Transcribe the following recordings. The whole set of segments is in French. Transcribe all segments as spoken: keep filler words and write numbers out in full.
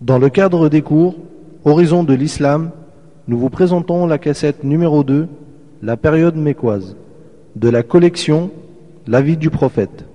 Dans le cadre des cours Horizon de l'Islam, nous vous présentons la cassette numéro deux, la période mécoise, de la collection La vie du prophète.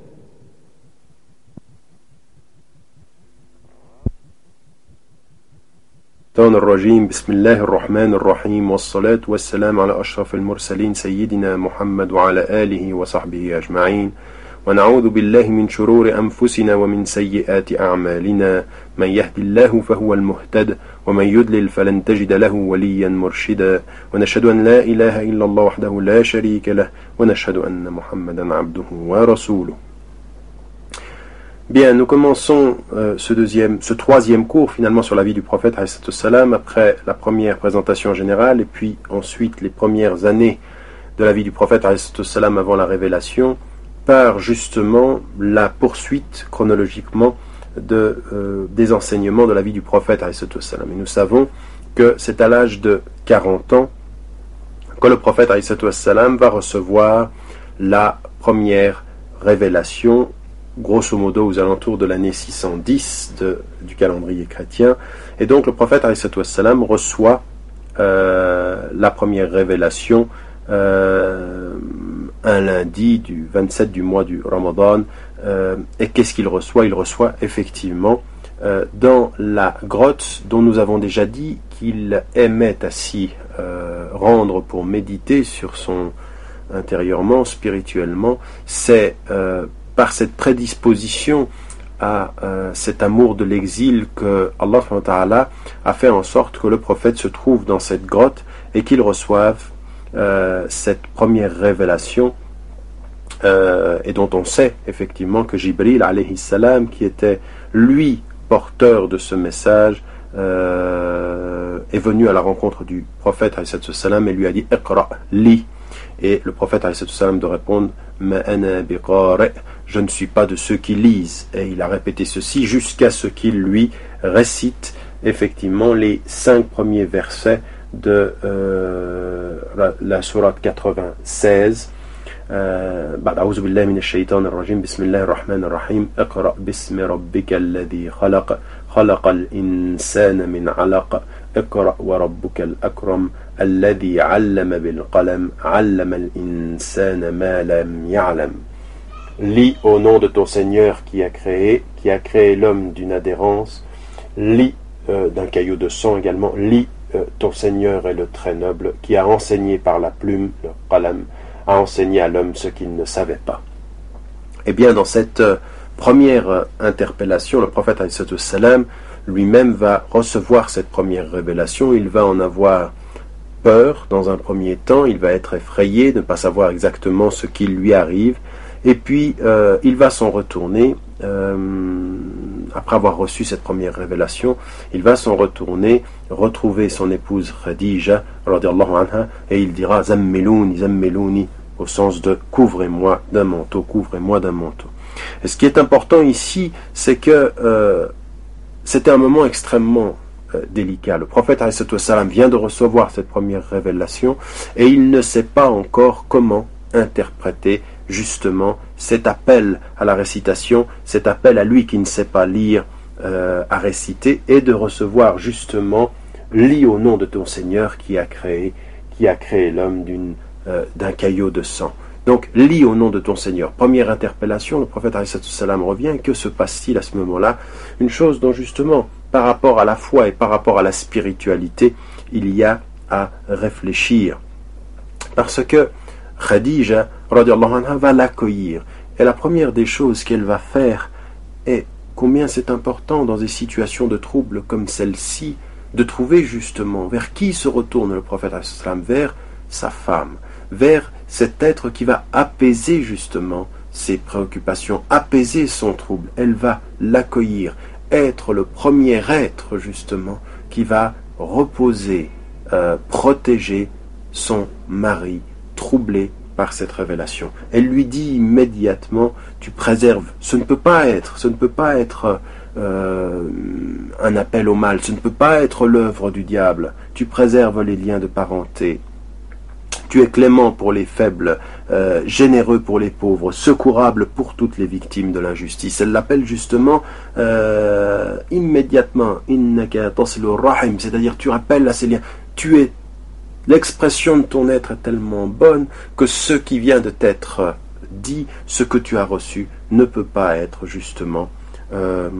الرجيم بسم الله الرحمن الرحيم والصلاة والسلام على أشرف المرسلين سيدنا محمد وعلى آله وصحبه أجمعين ونعوذ بالله من شرور أنفسنا ومن سيئات أعمالنا من يهد الله فهو المهتد ومن يضلل فلن تجد له وليا مرشدا ونشهد أن لا إله إلا الله وحده لا شريك له ونشهد أن محمدا عبده ورسوله. Bien, nous commençons euh, ce deuxième, ce troisième cours finalement sur la vie du prophète alayhi salam après la première présentation générale et puis ensuite les premières années de la vie du prophète alayhi salam avant la révélation par justement la poursuite chronologiquement de, euh, des enseignements de la vie du prophète alayhi salam. Et nous savons que c'est à l'âge de quarante ans que le prophète alayhi salam va recevoir la première révélation, grosso modo aux alentours de l'année six cent dix de, du calendrier chrétien. Et donc le prophète alayhi salam reçoit euh, la première révélation euh, un lundi du vingt-sept du mois du Ramadan. Euh, et qu'est-ce qu'il reçoit? Il reçoit effectivement euh, dans la grotte dont nous avons déjà dit qu'il aimait à s'y euh, rendre pour méditer sur son intérieurement, spirituellement. C'est euh, par cette prédisposition à euh, cet amour de l'exil que Allah subhanahu wa ta'ala a fait en sorte que le prophète se trouve dans cette grotte et qu'il reçoive euh, cette première révélation euh, et dont on sait effectivement que Jibril alayhi salam, qui était lui porteur de ce message, euh, est venu à la rencontre du prophète alayhi salam et lui a dit Iqra li, et le prophète alayhi salam de répondre Ma ana biqari, je ne suis pas de ceux qui lisent. Et il a répété ceci jusqu'à ce qu'il lui récite effectivement les cinq premiers versets de euh, la, la sourate quatre-vingt-seize. بعد أعوذ بالله من الشيطان الرجيم بسم الله الرحمن الرحيم اقرأ باسم ربك الذي خلق خلق الإنسان من علق اقرأ وربك الأكرم الذي علم بالقلم علم الإنسان ما لم يعلم. Lis au nom de ton Seigneur qui a créé, qui a créé l'homme d'une adhérence. Lis euh, d'un caillou de sang également. Lis euh, ton Seigneur est le très noble qui a enseigné par la plume, le qalam, a enseigné à l'homme ce qu'il ne savait pas. Eh bien, dans cette euh, première euh, interpellation, le prophète alayhi salam lui-même va recevoir cette première révélation. Il va en avoir peur dans un premier temps. Il va être effrayé de ne pas savoir exactement ce qui lui arrive. Et puis, euh, il va s'en retourner, euh, après avoir reçu cette première révélation, il va s'en retourner, retrouver son épouse Khadija, radiyallahu anha, et il dira « Zammelouni, zammelouni » au sens de « couvrez-moi d'un manteau, couvrez-moi d'un manteau ». Et ce qui est important ici, c'est que euh, c'était un moment extrêmement euh, délicat. Le prophète alayhi salam vient de recevoir cette première révélation, et il ne sait pas encore comment interpréter justement cet appel à la récitation, cet appel à lui qui ne sait pas lire euh, à réciter, et de recevoir justement lis au nom de ton Seigneur qui a créé qui a créé l'homme d'une euh, d'un caillot de sang. Donc lis au nom de ton Seigneur. Première interpellation, le prophète alayhi salam revient. Que se passe-t-il à ce moment-là? Une chose dont justement par rapport à la foi et par rapport à la spiritualité il y a à réfléchir, parce que Khadija radiallahu anha va l'accueillir. Et la première des choses qu'elle va faire est combien c'est important dans des situations de trouble comme celle-ci de trouver justement vers qui se retourne le prophète alayhi salam, vers sa femme, vers cet être qui va apaiser justement ses préoccupations, apaiser son trouble. Elle va l'accueillir, être le premier être justement qui va reposer, euh, protéger son mari troublé par cette révélation. Elle lui dit immédiatement, tu préserves, ce ne peut pas être, ce ne peut pas être euh, un appel au mal, ce ne peut pas être l'œuvre du diable, tu préserves les liens de parenté, tu es clément pour les faibles, euh, généreux pour les pauvres, secourable pour toutes les victimes de l'injustice. Elle l'appelle justement euh, immédiatement, innaka tasilur rahim, c'est-à-dire tu rappelles à ces liens, tu es, l'expression de ton être est tellement bonne que ce qui vient de t'être dit, ce que tu as reçu, ne peut pas être justement euh,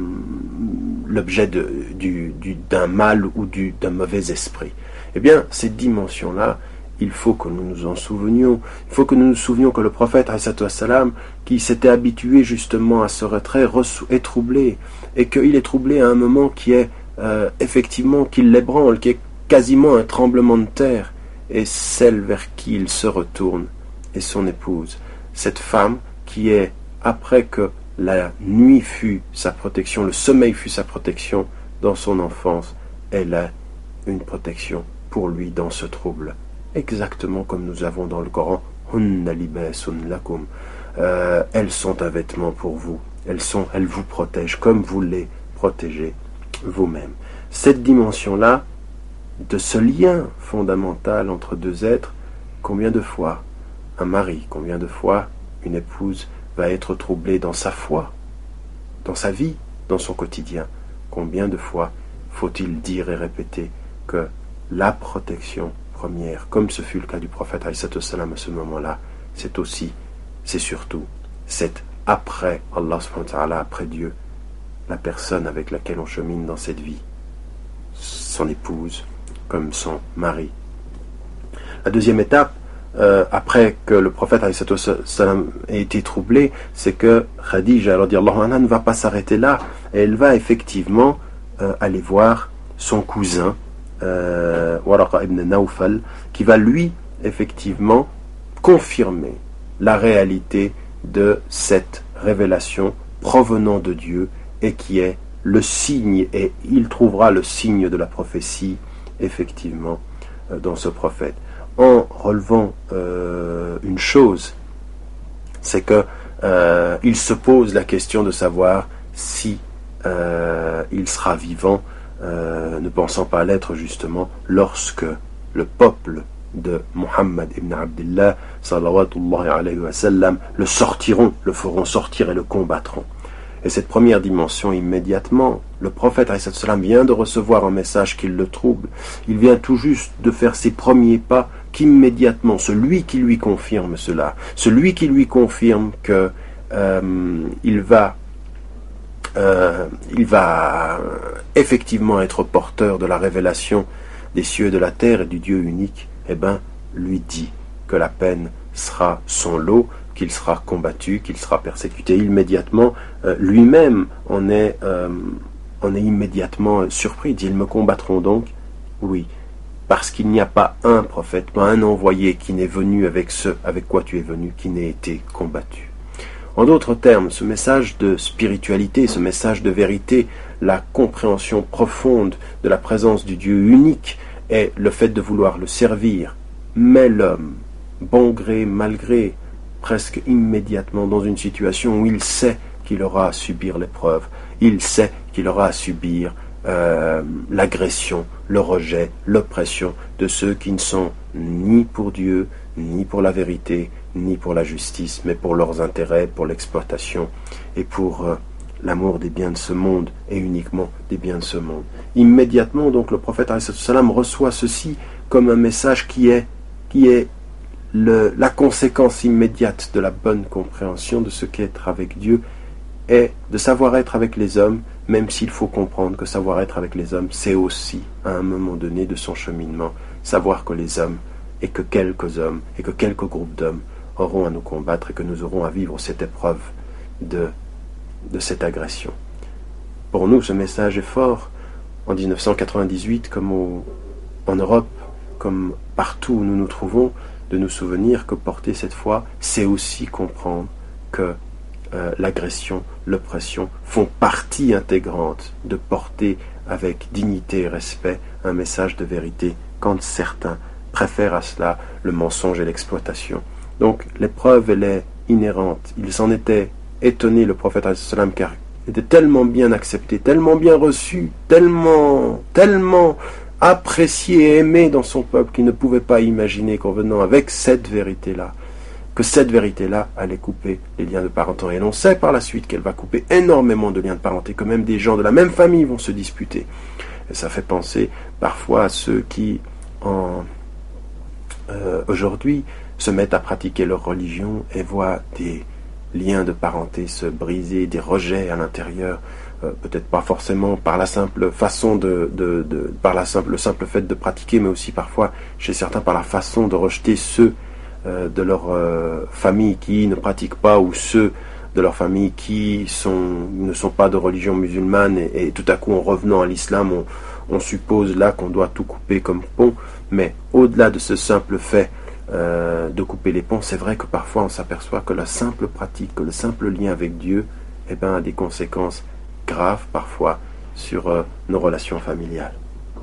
l'objet de, du, du, d'un mal ou du, d'un mauvais esprit. Eh bien, cette dimension-là, il faut que nous nous en souvenions. Il faut que nous nous souvenions que le prophète, salam, qui s'était habitué justement à ce retrait, est troublé. Et qu'il est troublé à un moment qui est euh, effectivement, qui l'ébranle, qui est quasiment un tremblement de terre. Et celle vers qui il se retourne est son épouse. Cette femme qui est, après que la nuit fut sa protection, le sommeil fut sa protection dans son enfance, elle a une protection pour lui dans ce trouble. Exactement comme nous avons dans le Coran, Hunna libasun lakum. Euh, elles sont un vêtement pour vous. Elles sont, elles vous protègent comme vous les protégez vous-même. Cette dimension-là, de ce lien fondamental entre deux êtres, combien de fois un mari, combien de fois une épouse va être troublée dans sa foi, dans sa vie, dans son quotidien. Combien de fois faut-il dire et répéter que la protection première, comme ce fut le cas du prophète alayhi salam à ce moment-là, c'est aussi, c'est surtout, c'est après Allah subhanahu wa ta'ala, après Dieu, la personne avec laquelle on chemine dans cette vie, son épouse, comme son mari. La deuxième étape, euh, après que le prophète alayhi salam ait été troublé, c'est que Khadija radiyallahu anha ne va pas s'arrêter là, et elle va effectivement euh, aller voir son cousin, euh, Waraqa ibn Nawfal, qui va lui, effectivement, confirmer la réalité de cette révélation provenant de Dieu, et qui est le signe, et il trouvera le signe de la prophétie, effectivement, euh, dans ce prophète. En relevant euh, une chose, c'est que euh, il se pose la question de savoir si euh, il sera vivant, euh, ne pensant pas l'être justement, lorsque le peuple de Muhammad ibn Abdullah sallallahu alayhi wa sallam le sortiront, le feront sortir et le combattront. Et cette première dimension, immédiatement, le prophète alayhi salam vient de recevoir un message qui le trouble. Il vient tout juste de faire ses premiers pas, qu'immédiatement, celui qui lui confirme cela, celui qui lui confirme que euh, il va euh, il va effectivement être porteur de la révélation des cieux et de la terre et du Dieu unique, eh ben, lui dit que la peine sera son lot, qu'il sera combattu, qu'il sera persécuté immédiatement. Euh, lui-même en est, euh, en est immédiatement surpris. Il dit, ils me combattront donc? Oui, parce qu'il n'y a pas un prophète, pas un envoyé qui n'est venu avec ce avec quoi tu es venu, qui n'ait été combattu. En d'autres termes, ce message de spiritualité, ce message de vérité, la compréhension profonde de la présence du Dieu unique et le fait de vouloir le servir, met l'homme, bon gré, mal gré, presque immédiatement dans une situation où il sait qu'il aura à subir l'épreuve, il sait qu'il aura à subir euh, l'agression, le rejet, l'oppression de ceux qui ne sont ni pour Dieu, ni pour la vérité, ni pour la justice, mais pour leurs intérêts, pour l'exploitation et pour euh, l'amour des biens de ce monde et uniquement des biens de ce monde. Immédiatement, donc, le prophète alayhi salam reçoit ceci comme un message qui est, qui est le, la conséquence immédiate de la bonne compréhension de ce qu'est être avec Dieu et de savoir être avec les hommes, même s'il faut comprendre que savoir être avec les hommes, c'est aussi, à un moment donné de son cheminement, savoir que les hommes, et que quelques hommes, et que quelques groupes d'hommes auront à nous combattre et que nous aurons à vivre cette épreuve de, de cette agression. Pour nous, ce message est fort. En dix-neuf cent quatre-vingt-dix-huit, comme au, en Europe, comme partout où nous nous trouvons, de nous souvenir que porter cette foi, c'est aussi comprendre que euh, l'agression, l'oppression font partie intégrante de porter avec dignité et respect un message de vérité quand certains préfèrent à cela le mensonge et l'exploitation. Donc l'épreuve, elle est inhérente. Il s'en était étonné, le prophète alayhi salam, car il était tellement bien accepté, tellement bien reçu, tellement, tellement apprécié et aimé dans son peuple, qu'il ne pouvait pas imaginer qu'en venant avec cette vérité-là, que cette vérité-là allait couper les liens de parenté. Et l'on sait par la suite qu'elle va couper énormément de liens de parenté, que même des gens de la même famille vont se disputer. Et ça fait penser parfois à ceux qui, en, euh, aujourd'hui, se mettent à pratiquer leur religion et voient des liens de parenté se briser, des rejets à l'intérieur, euh, peut-être pas forcément par la simple façon de, de, de par la simple, le simple fait de pratiquer, mais aussi parfois chez certains par la façon de rejeter ceux euh, de leur euh, famille qui ne pratiquent pas, ou ceux de leur famille qui sont, ne sont pas de religion musulmane, et, et tout à coup en revenant à l'islam, on, on suppose là qu'on doit tout couper comme pont. Mais au-delà de ce simple fait Euh, de couper les ponts, c'est vrai que parfois on s'aperçoit que la simple pratique, que le simple lien avec Dieu, eh ben, a des conséquences graves parfois sur euh, nos relations familiales.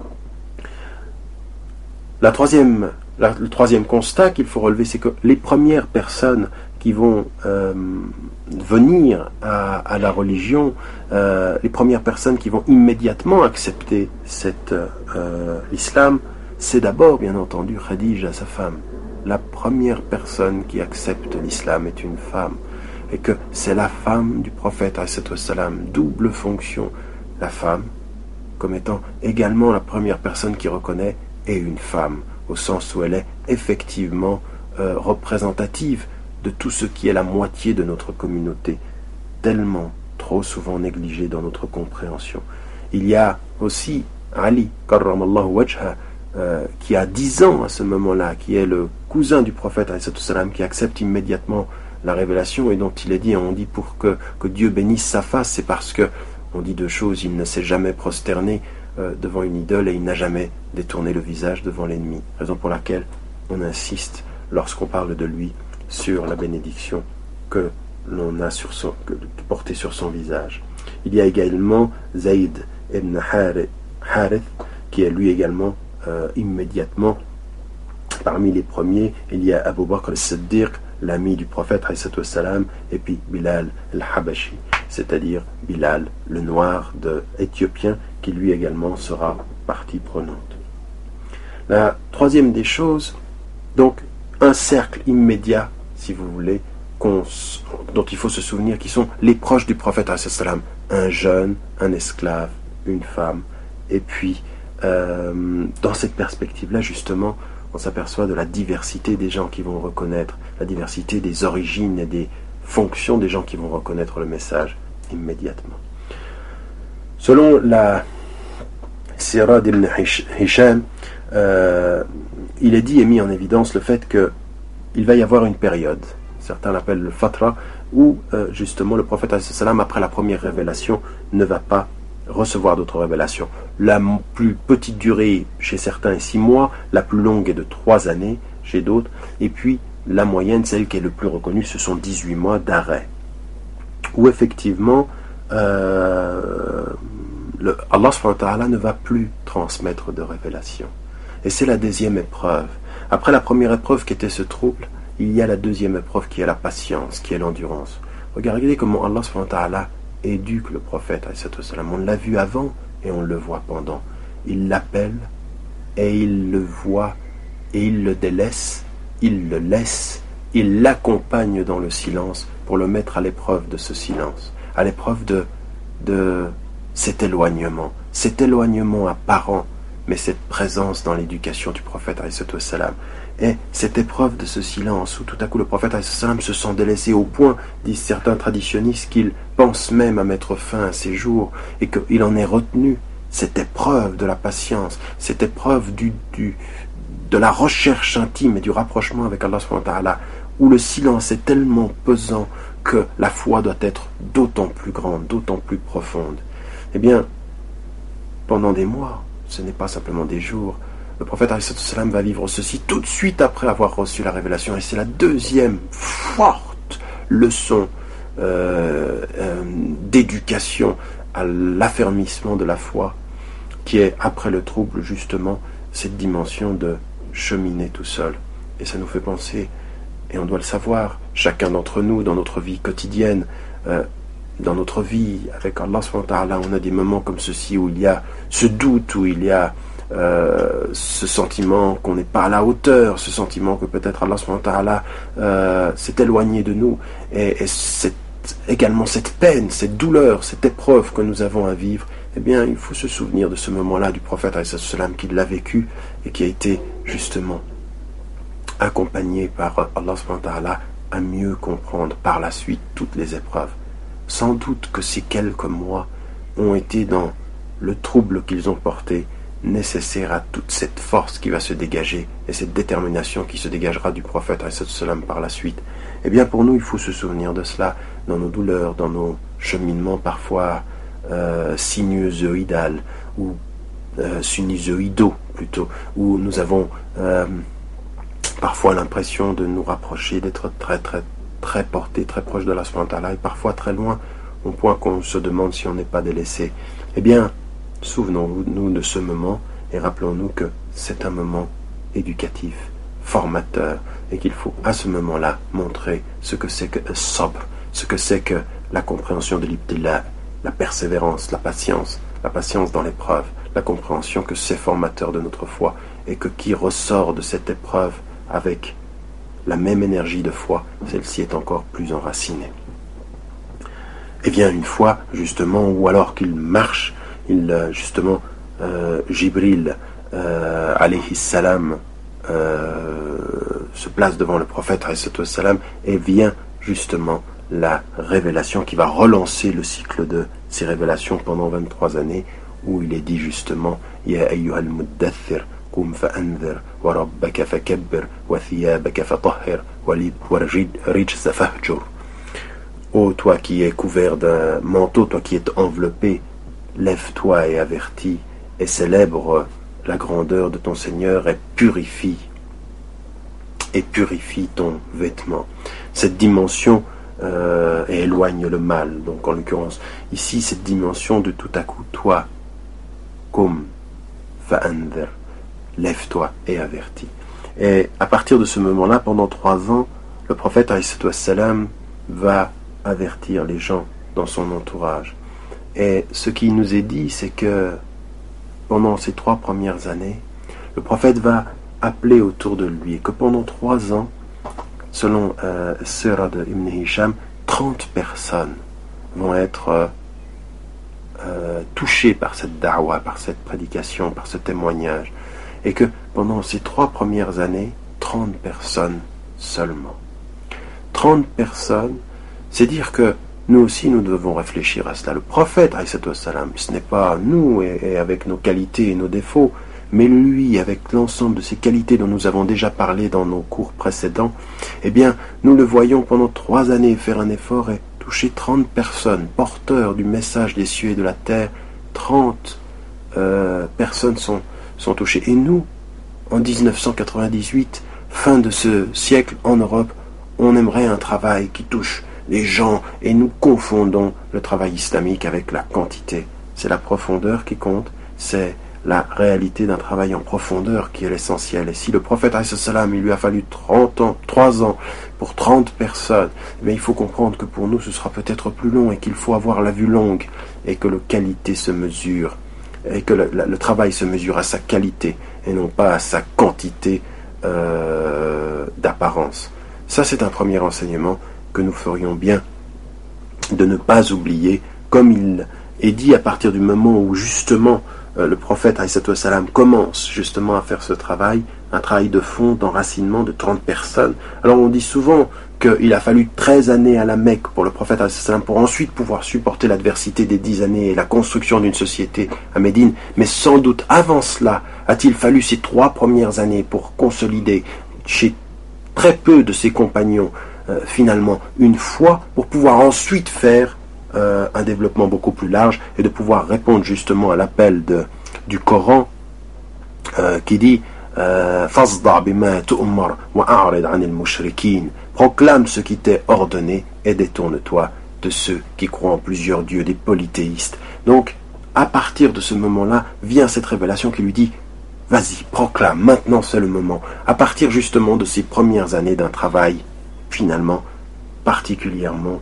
La troisième, la, le troisième constat qu'il faut relever, c'est que les premières personnes qui vont euh, venir à, à la religion, euh, les premières personnes qui vont immédiatement accepter cette, euh, l'islam, c'est d'abord bien entendu Khadija, sa femme. La première personne qui accepte l'islam est une femme, et que c'est la femme du prophète, salam, double fonction, la femme comme étant également la première personne qui reconnaît, et une femme, au sens où elle est effectivement euh, représentative de tout ce qui est la moitié de notre communauté, tellement trop souvent négligée dans notre compréhension. Il y a aussi Ali, karramallahu wajha, Euh, qui a dix ans à ce moment-là, qui est le cousin du prophète, salam, qui accepte immédiatement la révélation, et dont il est dit, on dit pour que, que Dieu bénisse sa face, c'est parce que, on dit deux choses, il ne s'est jamais prosterné euh, devant une idole, et il n'a jamais détourné le visage devant l'ennemi, raison pour laquelle on insiste, lorsqu'on parle de lui, sur la bénédiction que l'on a sur son, que, portée sur son visage. Il y a également Zayd ibn Harith, qui est lui également Euh, immédiatement parmi les premiers. Il y a Abu Bakr al-Siddiq, l'ami du prophète salam, et puis Bilal al-Habashi, c'est-à-dire Bilal, le noir de éthiopien, qui lui également sera partie prenante. La troisième des choses, donc un cercle immédiat, si vous voulez, dont il faut se souvenir, qui sont les proches du prophète salam, un jeune, un esclave, une femme, et puis Euh, dans cette perspective-là, justement, on s'aperçoit de la diversité des gens qui vont reconnaître, la diversité des origines et des fonctions des gens qui vont reconnaître le message immédiatement. Selon la Sira d'Ibn Hisham, euh, il est dit et mis en évidence le fait qu'il va y avoir une période, certains l'appellent le Fatra, où euh, justement le prophète, après la première révélation, ne va pas recevoir d'autres révélations. La plus petite durée chez certains est six mois, la plus longue est de trois années chez d'autres, et puis la moyenne, celle qui est le plus reconnue, ce sont dix-huit mois d'arrêt. Où effectivement, euh, le, Allah subhanahu wa ta'ala ne va plus transmettre de révélations. Et c'est la deuxième épreuve. Après la première épreuve qui était ce trouble, il y a la deuxième épreuve qui est la patience, qui est l'endurance. Regardez comment Allah subhanahu wa ta'ala éduque le prophète, on l'a vu avant et on le voit pendant. Il l'appelle et il le voit et il le délaisse, il le laisse, il l'accompagne dans le silence pour le mettre à l'épreuve de ce silence, à l'épreuve de, de cet éloignement, cet éloignement apparent, mais cette présence dans l'éducation du prophète salam. Et cette épreuve de ce silence, où tout à coup le prophète salam se sent délaissé au point, disent certains traditionnistes, qu'il pense même à mettre fin à ses jours, et qu'il en est retenu, cette épreuve de la patience, cette épreuve du, du, de la recherche intime et du rapprochement avec Allah subhanahu wa ta'ala, où le silence est tellement pesant que la foi doit être d'autant plus grande, d'autant plus profonde. Eh bien, pendant des mois, ce n'est pas simplement des jours, le prophète salam va vivre ceci tout de suite après avoir reçu la révélation, et c'est la deuxième forte leçon euh, euh, d'éducation à l'affermissement de la foi, qui est après le trouble justement cette dimension de cheminer tout seul. Et ça nous fait penser, et on doit le savoir, chacun d'entre nous dans notre vie quotidienne, euh, dans notre vie avec Allah subhanahu wa ta'ala, on a des moments comme ceci où il y a ce doute, où il y a euh, ce sentiment qu'on n'est pas à la hauteur, ce sentiment que peut-être Allah subhanahu wa ta'ala euh, s'est éloigné de nous, et, et cette, également cette peine, cette douleur, cette épreuve que nous avons à vivre, eh bien il faut se souvenir de ce moment-là du prophète alayhi salam qui l'a vécu et qui a été justement accompagné par Allah subhanahu wa ta'ala à mieux comprendre par la suite toutes les épreuves. Sans doute que ces quelques mois ont été dans le trouble qu'ils ont porté nécessaire à toute cette force qui va se dégager et cette détermination qui se dégagera du prophète alayhi salam par la suite. Eh bien pour nous il faut se souvenir de cela dans nos douleurs, dans nos cheminements parfois euh, sinusoïdales ou euh, sinusoïdaux plutôt, où nous avons euh, parfois l'impression de nous rapprocher, d'être très très très portés, très proches de la subhanahu wa ta'ala et parfois très loin, au point qu'on se demande si on n'est pas délaissé. Eh bien, souvenons-nous de ce moment et rappelons-nous que c'est un moment éducatif, formateur, et qu'il faut à ce moment-là montrer ce que c'est que le sabr, ce que c'est que la compréhension de l'ibtila, la persévérance, la patience, la patience dans l'épreuve, la compréhension que c'est formateur de notre foi et que qui ressort de cette épreuve avec la même énergie de foi, celle-ci est encore plus enracinée. Et bien une fois justement, ou alors qu'il marche, il justement euh, Jibril euh, alayhi salam euh, se place devant le prophète alayhi salam et vient justement la révélation qui va relancer le cycle de ces révélations pendant vingt-trois années, où il est dit justement Ya ayyuhal muddathir قم فأنذر وربك فكبر وثيابك فطهر والرجز فاهجر. Ô toi qui es couvert d'un manteau, toi qui es enveloppé, lève-toi et avertis, et célèbre la grandeur de ton Seigneur, et purifie, et purifie ton vêtement. Cette dimension euh, et éloigne le mal. Donc en l'occurrence, ici, cette dimension de tout à coup, toi, comme fa'anzir, lève-toi et avertis. Et à partir de ce moment-là, pendant trois ans, le prophète alayhi salam va avertir les gens dans son entourage. Et ce qui nous est dit, c'est que pendant ces trois premières années, le prophète va appeler autour de lui, et que pendant trois ans, selon euh, Sirah de Ibn Hisham, trente personnes vont être euh, euh, touchées par cette da'wa, par cette prédication, par ce témoignage. Et que pendant ces trois premières années, trente personnes seulement. trente personnes, c'est dire que nous aussi nous devons réfléchir à cela. Le prophète, alayhi salam, ce n'est pas nous et, et avec nos qualités et nos défauts, mais lui, avec l'ensemble de ces qualités dont nous avons déjà parlé dans nos cours précédents, eh bien, nous le voyons pendant trois années faire un effort et toucher trente personnes, porteurs du message des cieux et de la terre. trente euh, personnes sont sont touchés. Et nous, en dix-neuf cent quatre-vingt-dix-huit, fin de ce siècle en Europe, on aimerait un travail qui touche les gens et nous confondons le travail islamique avec la quantité. C'est la profondeur qui compte, c'est la réalité d'un travail en profondeur qui est l'essentiel. Et si le prophète alayhi salam, il lui a fallu trente ans, trois ans pour trente personnes, mais il faut comprendre que pour nous ce sera peut-être plus long et qu'il faut avoir la vue longue et que la qualité se mesure et que le, le travail se mesure à sa qualité et non pas à sa quantité euh, d'apparence. Ça, c'est un premier enseignement que nous ferions bien de ne pas oublier, comme il est dit à partir du moment où justement euh, le prophète alayhi salam commence justement à faire ce travail, un travail de fond, d'enracinement de trente personnes. Alors on dit souvent qu'il a fallu treize années à la Mecque pour le prophète alayhi salam pour ensuite pouvoir supporter l'adversité des dix années et la construction d'une société à Médine. Mais sans doute avant cela, a-t-il fallu ces trois premières années pour consolider chez très peu de ses compagnons euh, finalement une foi pour pouvoir ensuite faire euh, un développement beaucoup plus large et de pouvoir répondre justement à l'appel de, du Coran euh, qui dit euh, Fasda' bima tu'mar wa a'rid 'anil mushrikin. Proclame ce qui t'est ordonné et détourne-toi de ceux qui croient en plusieurs dieux, des polythéistes. Donc, à partir de ce moment-là, vient cette révélation qui lui dit « Vas-y, proclame, maintenant c'est le moment ». À partir justement de ces premières années d'un travail, finalement, particulièrement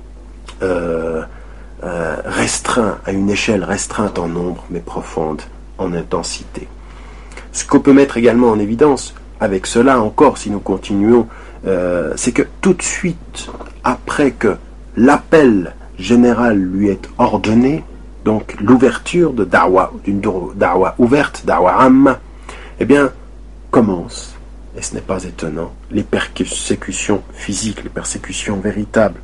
euh, euh, restreint, à une échelle restreinte en nombre, mais profonde en intensité. Ce qu'on peut mettre également en évidence, avec cela encore, si nous continuons, euh, c'est que tout de suite, après que l'appel général lui est ordonné, donc l'ouverture de da'wa, d'une da'wa ouverte, da'wa amma, eh bien, commence, et ce n'est pas étonnant, les persécutions physiques, les persécutions véritables.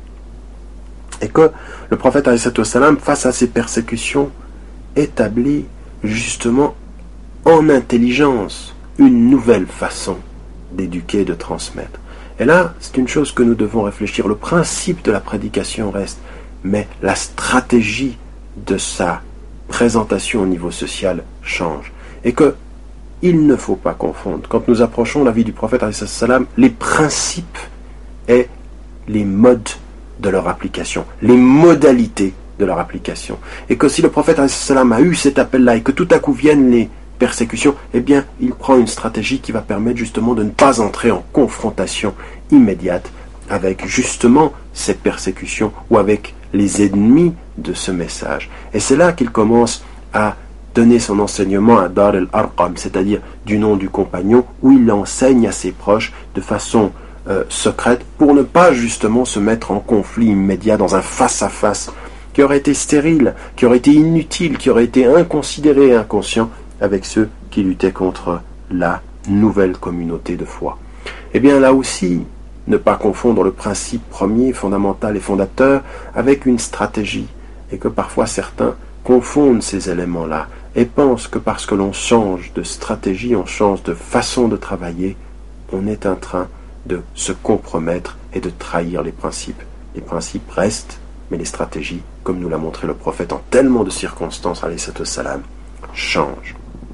Et que le prophète alayhi salatu wassalam, face à ces persécutions, établit justement en intelligence une nouvelle façon d'éduquer, de transmettre. Et là, c'est une chose que nous devons réfléchir. Le principe de la prédication reste, mais la stratégie de sa présentation au niveau social change. Et que il ne faut pas confondre, quand nous approchons la vie du prophète alayhi salam, les principes et les modes de leur application, les modalités de leur application. Et que si le prophète alayhi salam a eu cet appel-là et que tout à coup viennent les persécutions, eh bien, il prend une stratégie qui va permettre justement de ne pas entrer en confrontation immédiate avec justement ces persécutions ou avec les ennemis de ce message. Et c'est là qu'il commence à donner son enseignement à Dar al-Arqam, c'est-à-dire du nom du compagnon, où il l'enseigne à ses proches de façon euh, secrète pour ne pas justement se mettre en conflit immédiat dans un face-à-face qui aurait été stérile, qui aurait été inutile, qui aurait été inconsidéré et inconscient avec ceux qui luttaient contre la nouvelle communauté de foi. Eh bien là aussi, ne pas confondre le principe premier, fondamental et fondateur avec une stratégie, et que parfois certains confondent ces éléments-là et pensent que parce que l'on change de stratégie, on change de façon de travailler, on est en train de se compromettre et de trahir les principes. Les principes restent, mais les stratégies, comme nous l'a montré le prophète en tellement de circonstances, alayhi salam, changent.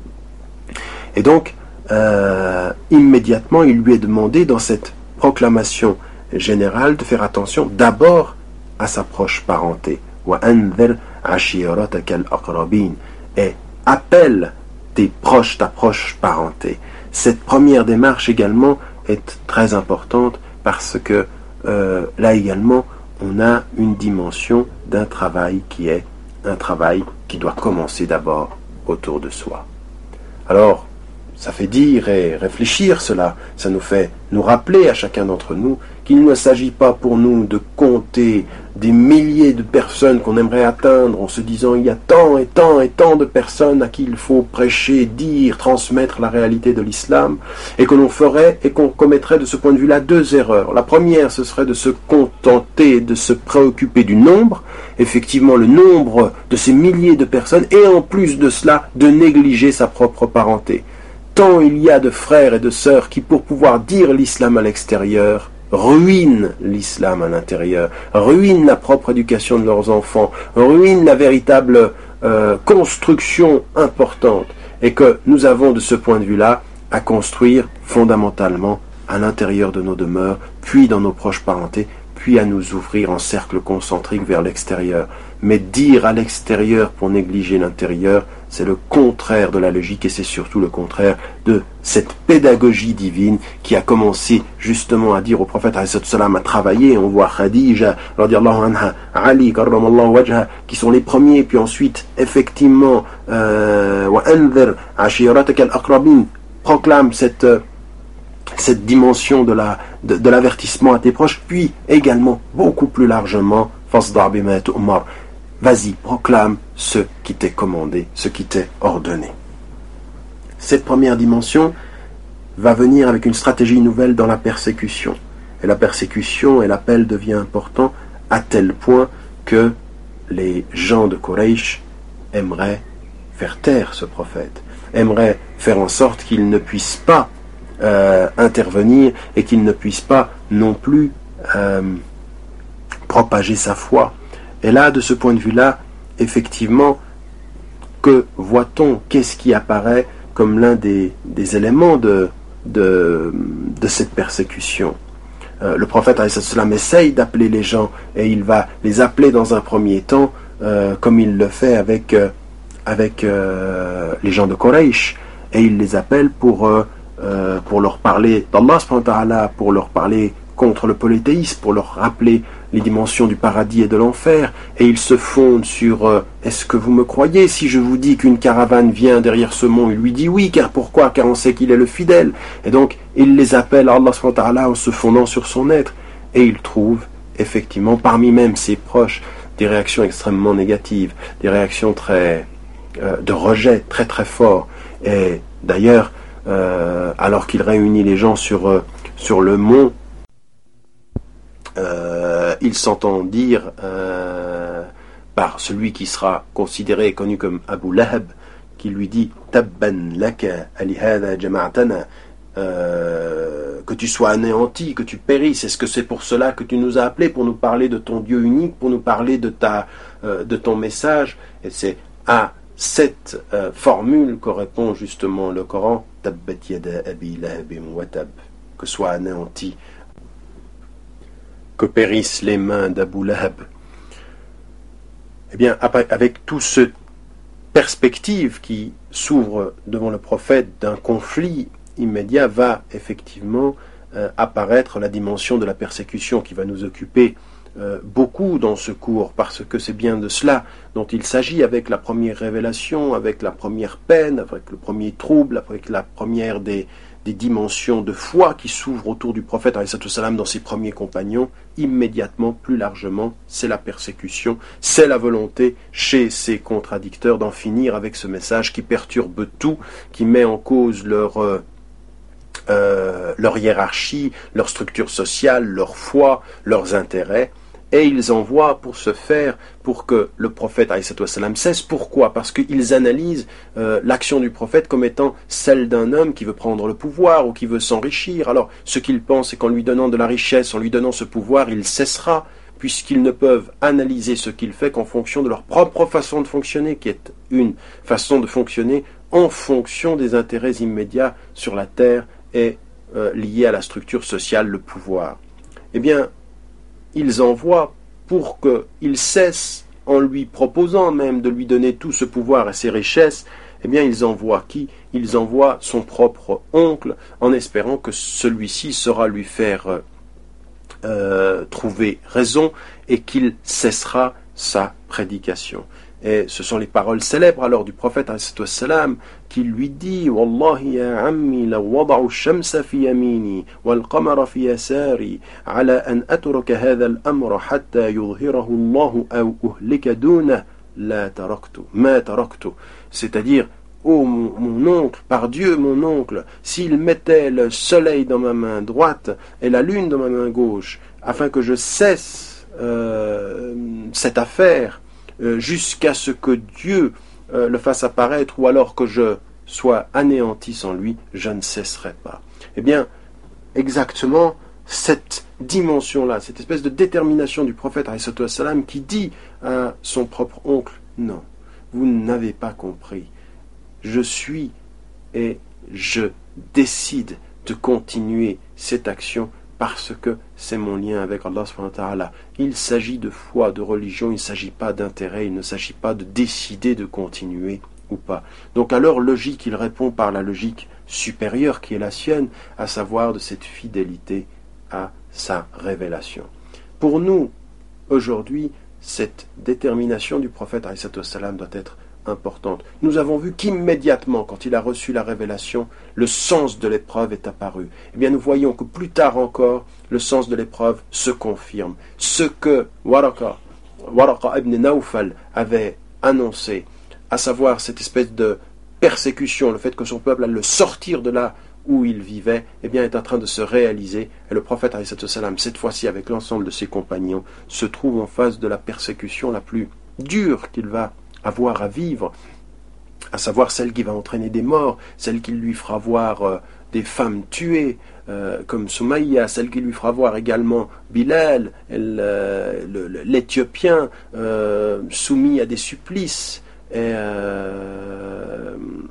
Et donc, euh, immédiatement, il lui est demandé dans cette proclamation générale de faire attention d'abord à sa proche parenté. Et appelle tes proches, ta proche parenté. Cette première démarche également est très importante parce que euh, là également, on a une dimension d'un travail qui est un travail qui doit commencer d'abord autour de soi. Alors, ça fait dire et réfléchir cela, ça nous fait nous rappeler à chacun d'entre nous qu'il ne s'agit pas pour nous de compter des milliers de personnes qu'on aimerait atteindre en se disant il y a tant et tant et tant de personnes à qui il faut prêcher, dire, transmettre la réalité de l'islam, et que l'on ferait et qu'on commettrait de ce point de vue-là deux erreurs. La première, ce serait de se contenter, de se préoccuper du nombre, effectivement le nombre de ces milliers de personnes, et en plus de cela, de négliger sa propre parenté. Tant il y a de frères et de sœurs qui, pour pouvoir dire l'islam à l'extérieur, ruinent l'islam à l'intérieur, ruinent la propre éducation de leurs enfants, ruinent la véritable euh, construction importante, et que nous avons de ce point de vue-là à construire fondamentalement à l'intérieur de nos demeures, puis dans nos proches parentés, puis à nous ouvrir en cercle concentrique vers l'extérieur. Mais dire à l'extérieur pour négliger l'intérieur, c'est le contraire de la logique et c'est surtout le contraire de cette pédagogie divine qui a commencé justement à dire au prophète alayhi salam à travailler. On voit Khadija, radiallahu anha, Ali, karramallahu wajha, qui sont les premiers, puis ensuite, effectivement, wa anzir ashiratak al-aqrabin, proclame cette cette dimension de la de, de l'avertissement à tes proches, puis également beaucoup plus largement, fasda' bima tu'mar, vas-y, proclame ce qui t'est commandé, ce qui t'est ordonné. Cette première dimension va venir avec une stratégie nouvelle dans la persécution. Et la persécution et l'appel devient important à tel point que les gens de Quraysh aimeraient faire taire ce prophète, aimeraient faire en sorte qu'il ne puisse pas euh, intervenir et qu'il ne puisse pas non plus euh, propager sa foi. Et là, de ce point de vue-là, effectivement, que voit-on? Qu'est-ce qui apparaît comme l'un des, des éléments de, de, de cette persécution? euh, Le prophète alayhi salam essaye d'appeler les gens, et il va les appeler dans un premier temps, euh, comme il le fait avec, euh, avec euh, les gens de Quraysh, et il les appelle pour, euh, euh, pour leur parler d'Allah subhanahu wa ta'ala, pour leur parler contre le polythéisme, pour leur rappeler les dimensions du paradis et de l'enfer, et il se fonde sur euh, est-ce que vous me croyez si je vous dis qu'une caravane vient derrière ce mont? Il lui dit oui, car pourquoi? Car on sait qu'il est le fidèle. Et donc, il les appelle à Allah subhanahu wa ta'ala en se fondant sur son être, et il trouve effectivement parmi même ses proches des réactions extrêmement négatives, des réactions très euh, de rejet très très fort. Et d'ailleurs, euh, alors qu'il réunit les gens sur euh, sur le mont, euh, il s'entend dire euh, par celui qui sera considéré et connu comme Abu Lahab, qui lui dit Tabban laka alihada jama'atana, euh, que tu sois anéanti, que tu périsses. Est-ce que c'est pour cela que tu nous as appelés, pour nous parler de ton Dieu unique, pour nous parler de ta euh, de ton message? Et c'est à cette euh, formule que répond justement le Coran, Tabbat yada abi lahabin wa tab, que soit anéanti, que périssent les mains d'Abu Lahab. Eh bien, avec toute cette perspective qui s'ouvre devant le prophète d'un conflit immédiat, va effectivement euh, apparaître la dimension de la persécution qui va nous occuper euh, beaucoup dans ce cours, parce que c'est bien de cela dont il s'agit avec la première révélation, avec la première peine, avec le premier trouble, avec la première des, des dimensions de foi qui s'ouvrent autour du prophète alayhi salam dans ses premiers compagnons. Immédiatement, plus largement, c'est la persécution, c'est la volonté chez ses contradicteurs d'en finir avec ce message qui perturbe tout, qui met en cause leur, euh, euh, leur hiérarchie, leur structure sociale, leur foi, leurs intérêts. Et ils envoient pour ce faire, pour que le prophète alayhi salam cesse. Pourquoi? Parce qu'ils analysent euh, l'action du prophète comme étant celle d'un homme qui veut prendre le pouvoir ou qui veut s'enrichir. Alors, ce qu'ils pensent, c'est qu'en lui donnant de la richesse, en lui donnant ce pouvoir, il cessera, puisqu'ils ne peuvent analyser ce qu'il fait qu'en fonction de leur propre façon de fonctionner, qui est une façon de fonctionner en fonction des intérêts immédiats sur la terre et euh, liés à la structure sociale, le pouvoir. Eh bien, ils envoient pour qu'il cesse, en lui proposant même de lui donner tout ce pouvoir et ces richesses, eh bien ils envoient qui? Ils envoient son propre oncle, en espérant que celui-ci saura lui faire euh, trouver raison et qu'il cessera sa prédication. Et ce sont les paroles célèbres alors du prophète alayhi salam qui lui dit Wallahi ya ammi law wada'u ash-shamsa fi yamini wal qamara fi yasari ala an atruka hadha al-amra hatta yudhhirahu Allah aw uhlika dunah la taraktu ma taraktu. C'est-à-dire, oh mon, mon oncle, par Dieu mon oncle, s'il mettait le soleil dans ma main droite et la lune dans ma main gauche afin que je cesse euh, cette affaire Euh, jusqu'à ce que Dieu euh, le fasse apparaître, ou alors que je sois anéanti sans lui, je ne cesserai pas. Eh bien, exactement cette dimension-là, cette espèce de détermination du prophète alayhi salam qui dit à son propre oncle, non, vous n'avez pas compris, je suis et je décide de continuer cette action parce que c'est mon lien avec Allah subhanahu wa ta'ala. Il s'agit de foi, de religion, il ne s'agit pas d'intérêt, il ne s'agit pas de décider de continuer ou pas. Donc à leur logique, il répond par la logique supérieure qui est la sienne, à savoir de cette fidélité à sa révélation. Pour nous, aujourd'hui, cette détermination du prophète alayhi salam doit être importante. Nous avons vu qu'immédiatement, quand il a reçu la révélation, le sens de l'épreuve est apparu. Eh bien, nous voyons que plus tard encore, le sens de l'épreuve se confirme. Ce que Waraqa, Waraqa ibn Nawfal avait annoncé, à savoir cette espèce de persécution, le fait que son peuple allait le sortir de là où il vivait, eh bien, est en train de se réaliser. Et le prophète, alayhi salam, cette fois-ci, avec l'ensemble de ses compagnons, se trouve en face de la persécution la plus dure qu'il va avoir à vivre, à savoir celle qui va entraîner des morts, celle qui lui fera voir euh, des femmes tuées, euh, comme Soumaïa, celle qui lui fera voir également Bilal, elle, euh, le, le, l'Éthiopien, euh, soumis à des supplices, et, euh,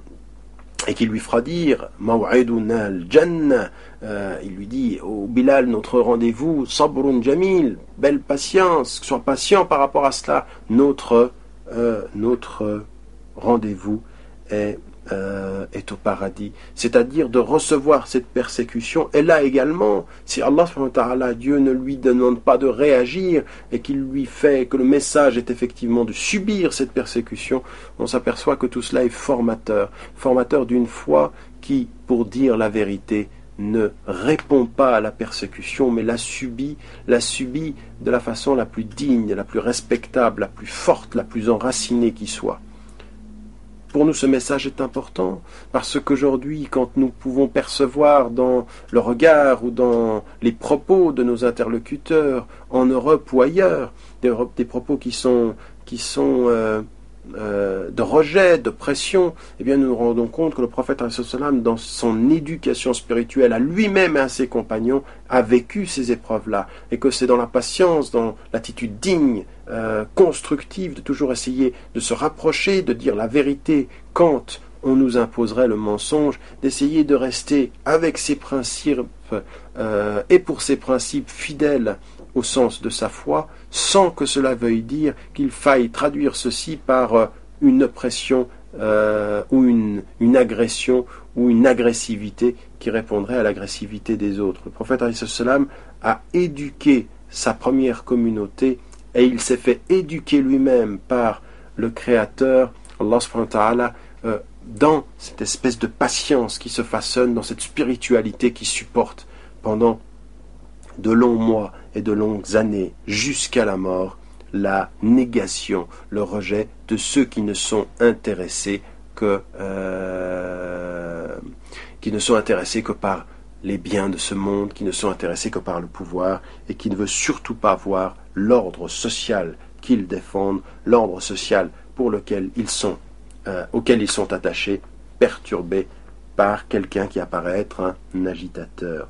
et qui lui fera dire Maw'iduna al-Jannah, euh, il lui dit oh Bilal, notre rendez-vous, Sabrun Jamil, belle patience, sois patient par rapport à cela, notre Euh, notre rendez-vous est euh, est au paradis, c'est-à-dire de recevoir cette persécution. Et là également, si Allah subhanahu wa ta'ala, Dieu ne lui demande pas de réagir et qu'il lui fait que le message est effectivement de subir cette persécution, on s'aperçoit que tout cela est formateur, formateur d'une foi qui, pour dire la vérité, ne répond pas à la persécution, mais la subit, la subit de la façon la plus digne, la plus respectable, la plus forte, la plus enracinée qui soit. Pour nous, ce message est important, parce qu'aujourd'hui, quand nous pouvons percevoir dans le regard ou dans les propos de nos interlocuteurs, en Europe ou ailleurs, des, des propos qui sont, qui sont euh, euh, de rejet, de pression, eh bien nous nous rendons compte que le prophète, dans son éducation spirituelle à lui-même et à ses compagnons, a vécu ces épreuves-là, et que c'est dans la patience, dans l'attitude digne, euh, constructive, de toujours essayer de se rapprocher, de dire la vérité quand on nous imposerait le mensonge, d'essayer de rester avec ses principes euh, et pour ses principes fidèles au sens de sa foi, sans que cela veuille dire qu'il faille traduire ceci par euh, une oppression euh, ou une, une agression ou une agressivité qui répondrait à l'agressivité des autres. Le prophète alayhi salam a éduqué sa première communauté et il s'est fait éduquer lui-même par le Créateur, Allah subhanahu wa ta'ala, euh, dans cette espèce de patience qui se façonne, dans cette spiritualité qui supporte pendant de longs mois et de longues années, jusqu'à la mort, la négation, le rejet de ceux qui ne sont intéressés que, euh, qui ne sont intéressés que par les biens de ce monde, qui ne sont intéressés que par le pouvoir, et qui ne veulent surtout pas voir l'ordre social qu'ils défendent, l'ordre social pour lequel ils sont, euh, auquel ils sont attachés, perturbé par quelqu'un qui apparaît être un agitateur.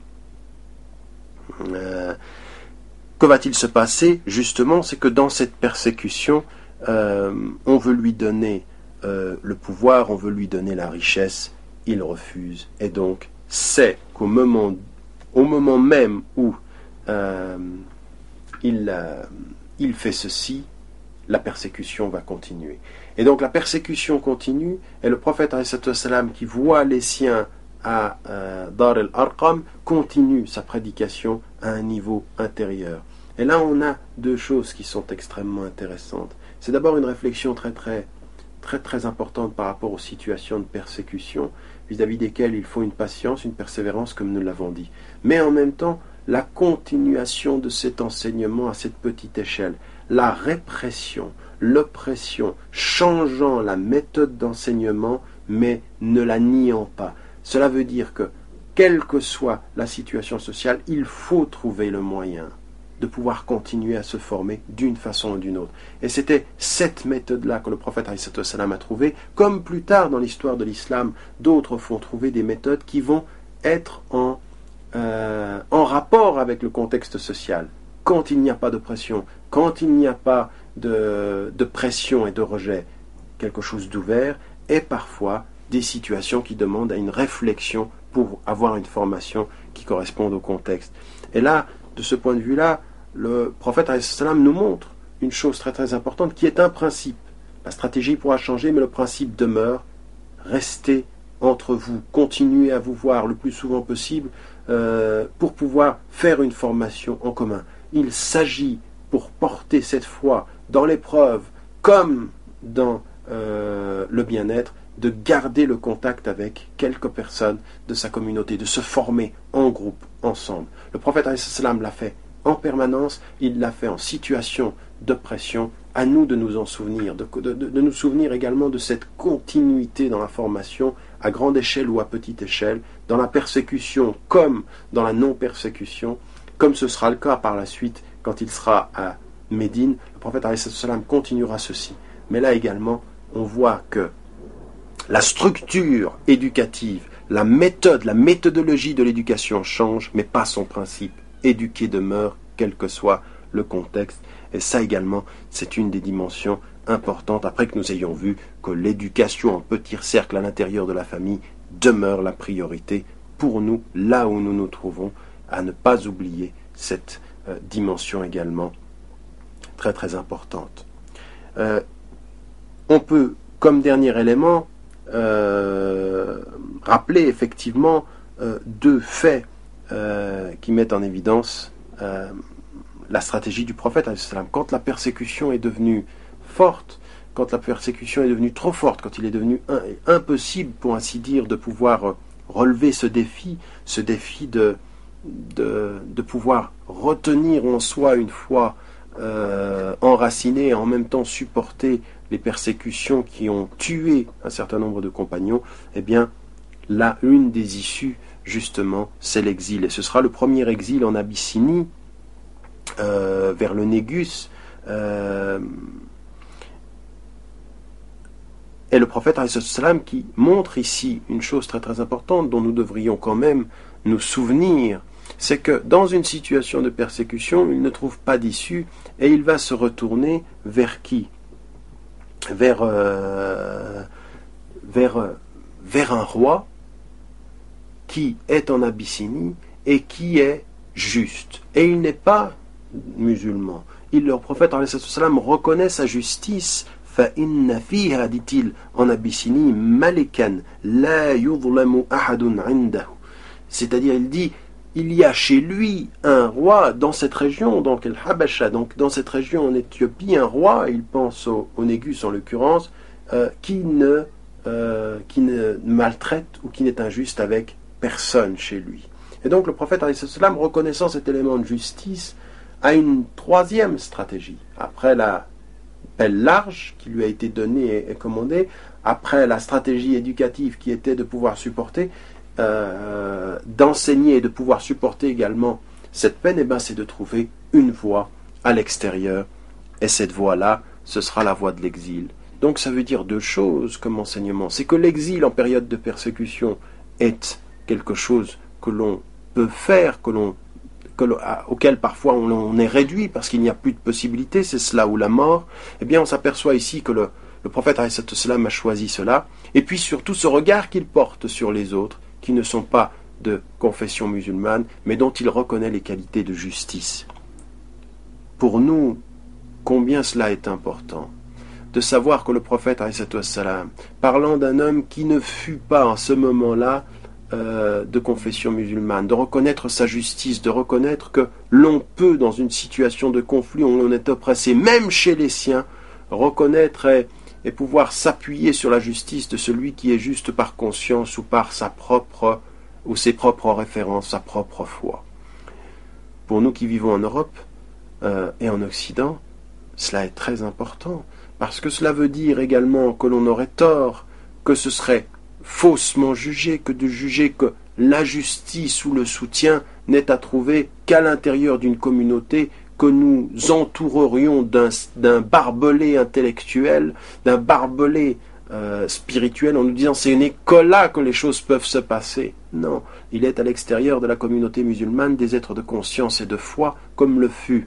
Euh, que va-t-il se passer? Justement, c'est que dans cette persécution, euh, on veut lui donner euh, le pouvoir, on veut lui donner la richesse, il refuse. Et donc, c'est qu'au moment, au moment même où euh, il, euh, il fait ceci, la persécution va continuer. Et donc la persécution continue, et le prophète alayhi salam qui voit les siens à euh, Dar al-Arqam continue sa prédication à un niveau intérieur. Et là on a deux choses qui sont extrêmement intéressantes. C'est d'abord une réflexion très très très très importante par rapport aux situations de persécution vis-à-vis desquelles il faut une patience, une persévérance comme nous l'avons dit. Mais en même temps, la continuation de cet enseignement à cette petite échelle, la répression, l'oppression, changeant la méthode d'enseignement mais ne la niant pas. Cela veut dire que, quelle que soit la situation sociale, il faut trouver le moyen de pouvoir continuer à se former d'une façon ou d'une autre. Et c'était cette méthode-là que le prophète alayhi salam a trouvée, comme plus tard dans l'histoire de l'islam, d'autres font trouver des méthodes qui vont être en, euh, en rapport avec le contexte social. Quand il n'y a pas de pression, quand il n'y a pas de, de pression et de rejet, quelque chose d'ouvert, et parfois des situations qui demandent à une réflexion pour avoir une formation qui corresponde au contexte. Et là, de ce point de vue-là, le prophète alayhi salam nous montre une chose très très importante qui est un principe. La stratégie pourra changer, mais le principe demeure. Restez entre vous, continuez à vous voir le plus souvent possible euh, pour pouvoir faire une formation en commun. Il s'agit, pour porter cette foi dans l'épreuve comme dans euh, le bien-être, de garder le contact avec quelques personnes de sa communauté, de se former en groupe, ensemble. Le prophète alayhi salam l'a fait en permanence, il l'a fait en situation de pression. À nous de nous en souvenir, de, de, de nous souvenir également de cette continuité dans la formation, à grande échelle ou à petite échelle, dans la persécution comme dans la non-persécution, comme ce sera le cas par la suite quand il sera à Médine. Le prophète alayhi salam continuera ceci. Mais là également, on voit que la structure éducative, la méthode, la méthodologie de l'éducation change, mais pas son principe. Éduquer demeure, quel que soit le contexte. Et ça également, c'est une des dimensions importantes, après que nous ayons vu que l'éducation en petit cercle à l'intérieur de la famille demeure la priorité pour nous, là où nous nous trouvons, à ne pas oublier cette euh, dimension également très très importante. Euh, on peut, comme dernier élément, euh, rappeler effectivement euh, deux faits euh, qui mettent en évidence euh, la stratégie du prophète. Quand la persécution est devenue forte, quand la persécution est devenue trop forte, quand il est devenu un, impossible, pour ainsi dire, de pouvoir relever ce défi, ce défi de, de, de pouvoir retenir en soi une foi euh, enracinée et en même temps supporter les persécutions qui ont tué un certain nombre de compagnons, eh bien, là, une des issues, justement, c'est l'exil. Et ce sera le premier exil en Abyssinie, euh, vers le Négus. Euh, et le prophète alayhi salam qui montre ici une chose très très importante dont nous devrions quand même nous souvenir, c'est que dans une situation de persécution, il ne trouve pas d'issue et il va se retourner vers qui ? Vers, euh, vers, euh, vers un roi qui est en Abyssinie et qui est juste. Et il n'est pas musulman. Il, le prophète alayhi salam reconnaît sa justice. فَإِنَّ فِيهَا, dit-il en Abyssinie, مَلِكًا لَا يُظْلَمُ أَحَدٌ عِنْدَهُ. C'est-à-dire, il dit, il y a chez lui un roi dans cette région, donc El Habasha, donc dans cette région en Éthiopie, un roi, il pense au, au Négus en l'occurrence, euh, qui, ne, euh, qui ne maltraite ou qui n'est injuste avec personne chez lui. Et donc le prophète alayhi salam, reconnaissant cet élément de justice, a une troisième stratégie. Après la pelle large qui lui a été donnée et commandée, après la stratégie éducative qui était de pouvoir supporter, euh, d'enseigner et de pouvoir supporter également cette peine, eh ben, c'est de trouver une voie à l'extérieur. Et cette voie-là, ce sera la voie de l'exil. Donc ça veut dire deux choses comme enseignement. C'est que l'exil en période de persécution est quelque chose que l'on peut faire, que l'on Que, auquel parfois on, on est réduit parce qu'il n'y a plus de possibilités, c'est cela ou la mort. Eh bien on s'aperçoit ici que le, le prophète alayhi salam a choisi cela, et puis surtout ce regard qu'il porte sur les autres qui ne sont pas de confession musulmane mais dont il reconnaît les qualités de justice. Pour nous, combien cela est important de savoir que le prophète alayhi salam, parlant d'un homme qui ne fut pas en ce moment-là Euh, de confession musulmane, de reconnaître sa justice, de reconnaître que l'on peut, dans une situation de conflit où l'on est oppressé, même chez les siens, reconnaître et, et pouvoir s'appuyer sur la justice de celui qui est juste par conscience ou par sa propre ou ses propres références, sa propre foi. Pour nous qui vivons en Europe euh, et en Occident, cela est très important, parce que cela veut dire également que l'on aurait tort, que ce serait faussement jugé, que de juger que la justice ou le soutien n'est à trouver qu'à l'intérieur d'une communauté, que nous entourerions d'un, d'un barbelé intellectuel, d'un barbelé euh, spirituel, en nous disant c'est n'est que là que les choses peuvent se passer. Non, il est à l'extérieur de la communauté musulmane des êtres de conscience et de foi, comme le fut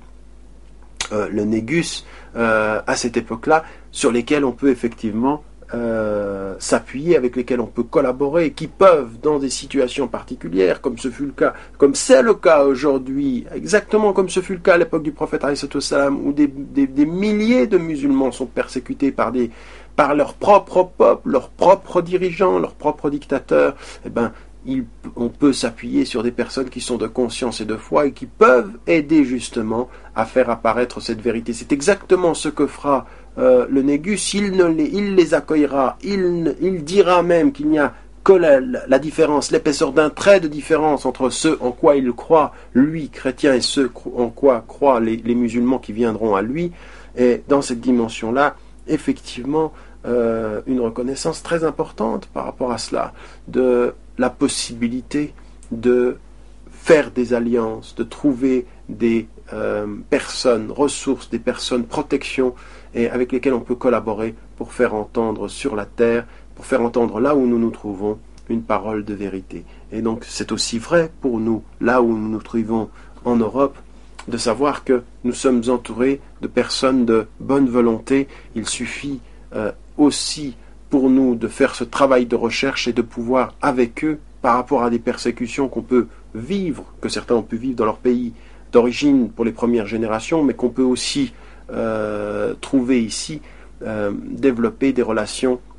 euh, le Négus euh, à cette époque-là, sur lesquels on peut effectivement Euh, s'appuyer, avec lesquels on peut collaborer, qui peuvent, dans des situations particulières, comme ce fut le cas, comme c'est le cas aujourd'hui, exactement comme ce fut le cas à l'époque du prophète alayhi salam, où des, des, des milliers de musulmans sont persécutés par, des, par leur propre peuple, leurs propres dirigeants, leurs propres dictateurs, eh ben, il, on peut s'appuyer sur des personnes qui sont de conscience et de foi et qui peuvent aider justement à faire apparaître cette vérité. C'est exactement ce que fera Euh, le Négus. Il, ne les, il les accueillera, il, il dira même qu'il n'y a que la, la différence, l'épaisseur d'un trait de différence entre ceux en quoi il croit, lui, chrétien, et ceux en quoi croient les, les musulmans qui viendront à lui. Et dans cette dimension-là, effectivement, euh, une reconnaissance très importante par rapport à cela, de la possibilité de faire des alliances, de trouver des euh, personnes, ressources, des personnes, protection, et avec lesquels on peut collaborer pour faire entendre sur la terre, pour faire entendre là où nous nous trouvons, une parole de vérité. Et donc c'est aussi vrai pour nous, là où nous nous trouvons en Europe, de savoir que nous sommes entourés de personnes de bonne volonté. Il suffit euh, aussi pour nous de faire ce travail de recherche et de pouvoir, avec eux, par rapport à des persécutions qu'on peut vivre, que certains ont pu vivre dans leur pays d'origine pour les premières générations, mais qu'on peut aussi Euh, trouver ici, euh, développer des relations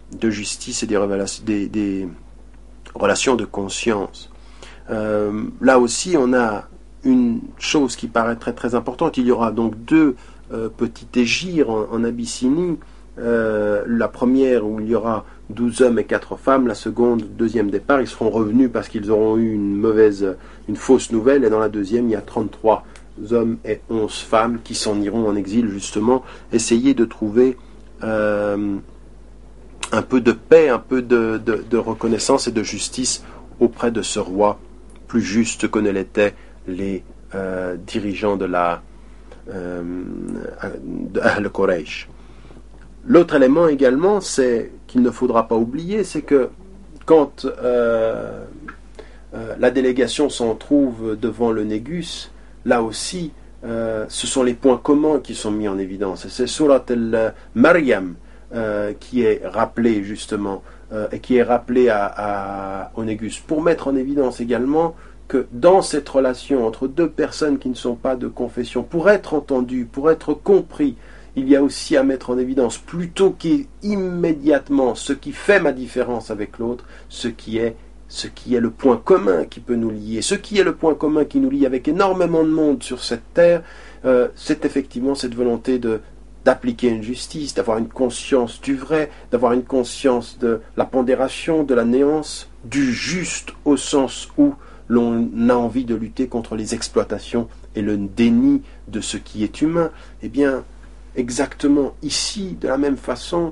de justice et des, révélations, des, des relations de conscience. Euh, là aussi, on a une chose qui paraît très très importante. Il y aura donc deux euh, petites égyres en, en Abyssinie. Euh, la première où il y aura douze hommes et quatre femmes, la seconde, deuxième départ, ils seront revenus parce qu'ils auront eu une mauvaise, une fausse nouvelle, et dans la deuxième, il y a trente-trois hommes et onze femmes qui s'en iront en exil, justement, essayer de trouver euh, un peu de paix, un peu de, de, de reconnaissance et de justice auprès de ce roi plus juste que ne l'étaient les euh, dirigeants de la euh, de Ahl Quraysh. L'autre élément également, c'est qu'il ne faudra pas oublier, c'est que quand euh, euh, la délégation s'en trouve devant le Négus, là aussi, euh, ce sont les points communs qui sont mis en évidence. Et c'est Surat al-Maryam euh, qui est rappelé justement, euh, et qui est rappelé à, à, au Négus, pour mettre en évidence également que dans cette relation entre deux personnes qui ne sont pas de confession, pour être entendues, pour être compris, il y a aussi à mettre en évidence, plutôt qu'immédiatement ce qui fait ma différence avec l'autre, ce qui est ce qui est le point commun qui peut nous lier. Ce qui est le point commun qui nous lie avec énormément de monde sur cette terre, euh, c'est effectivement cette volonté de d'appliquer une justice, d'avoir une conscience du vrai, d'avoir une conscience de la pondération, de la néance, du juste au sens où l'on a envie de lutter contre les exploitations et le déni de ce qui est humain. Eh bien, exactement ici, de la même façon,